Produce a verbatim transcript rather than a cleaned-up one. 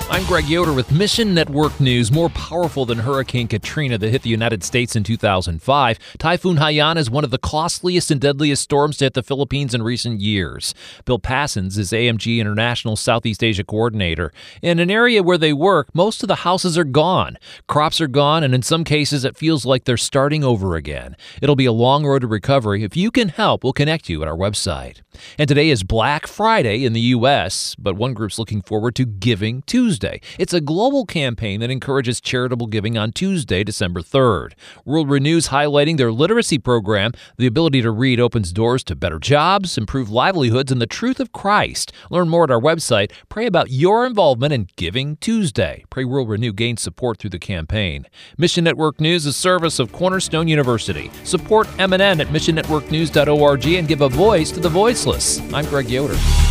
I'm Greg Yoder with Mission Network News. More powerful than Hurricane Katrina that hit the United States in two thousand five, Typhoon Haiyan is one of the costliest and deadliest storms to hit the Philippines in recent years. Bill Passons is A M G International Southeast Asia Coordinator. In an area where they work, most of the houses are gone. Crops are gone, and in some cases, it feels like they're starting over again. It'll be a long road to recovery. If you can help, we'll connect you at our website. And today is Black Friday in the U S, but one group's looking forward to Giving Tuesday. It's a global campaign that encourages charitable giving on Tuesday, December third. World Renew's highlighting their literacy program. The ability to read opens doors to better jobs, improved livelihoods, and the truth of Christ. Learn more at our website. Pray about your involvement in Giving Tuesday. Pray World Renew gains support through the campaign. Mission Network News is a service of Cornerstone University. Support M N N at mission network news dot org and give a voice to the voiceless. I'm Greg Yoder.